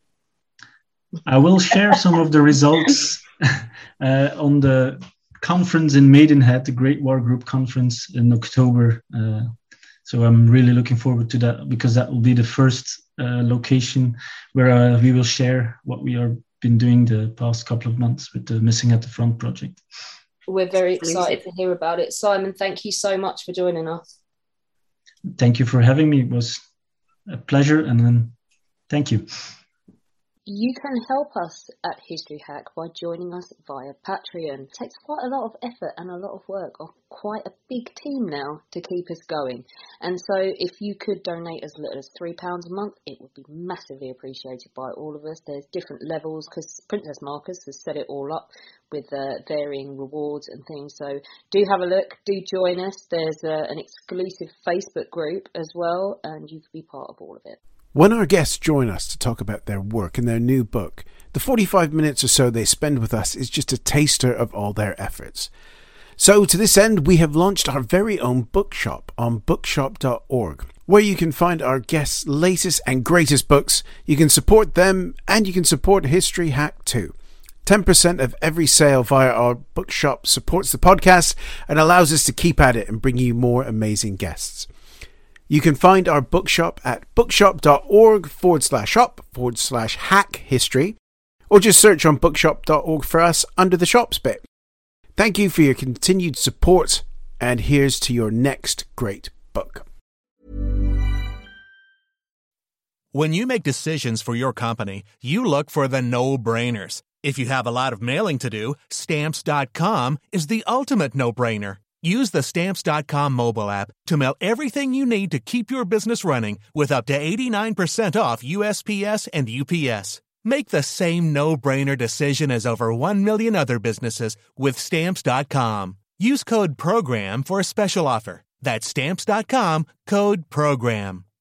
I will share some of the results uh, on the conference in Maidenhead, the Great War Group conference in October. Uh, so I'm really looking forward to that, because that will be the first uh, location where uh, we will share what we have been doing the past couple of months with the Missing at the Front project. We're very excited to hear about it. Simon, thank you so much for joining us. Thank you for having me. It was a pleasure, and then thank you. You can help us at History Hack by joining us via Patreon. It takes quite a lot of effort and a lot of work of quite a big team now to keep us going. And so if you could donate as little as three pounds a month, it would be massively appreciated by all of us. There's different levels, because Princess Marcus has set it all up with uh, varying rewards and things. So do have a look, do join us. There's uh, an exclusive Facebook group as well, and you can be part of all of it. When our guests join us to talk about their work and their new book, the forty-five minutes or so they spend with us is just a taster of all their efforts. So to this end, we have launched our very own bookshop on bookshop dot org, where you can find our guests' latest and greatest books. You can support them, and you can support History Hack too. ten percent of every sale via our bookshop supports the podcast and allows us to keep at it and bring you more amazing guests. You can find our bookshop at bookshop dot org forward slash shop forward slash hack history, or just search on bookshop dot org for us under the shops bit. Thank you for your continued support, and here's to your next great book. When you make decisions for your company, you look for the no-brainers. If you have a lot of mailing to do, stamps dot com is the ultimate no-brainer. Use the stamps dot com mobile app to mail everything you need to keep your business running with up to eighty-nine percent off U S P S and U P S. Make the same no-brainer decision as over one million other businesses with stamps dot com. Use code PROGRAM for a special offer. That's stamps dot com, code PROGRAM.